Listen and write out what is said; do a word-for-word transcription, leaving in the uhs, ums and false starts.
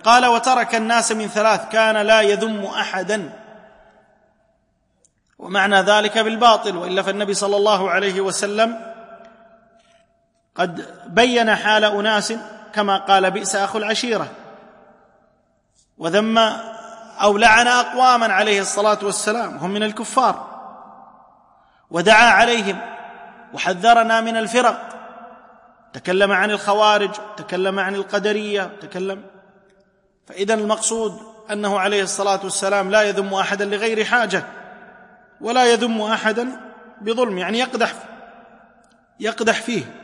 قال: وترك الناس من ثلاث كان لا يذم أحدا. ومعنى ذلك بالباطل، وإلا فالنبي صلى الله عليه وسلم قد بين حال أناس كما قال: بئس أخو العشيرة، وذم أو لعن أقواما عليه الصلاة والسلام هم من الكفار، ودعا عليهم وحذرنا من الفرق، تكلم عن الخوارج، تكلم عن القدرية، تكلم. فإذن المقصود أنه عليه الصلاة والسلام لا يذم أحدا لغير حاجة، ولا يذم أحدا بظلم، يعني يقدح يقدح فيه.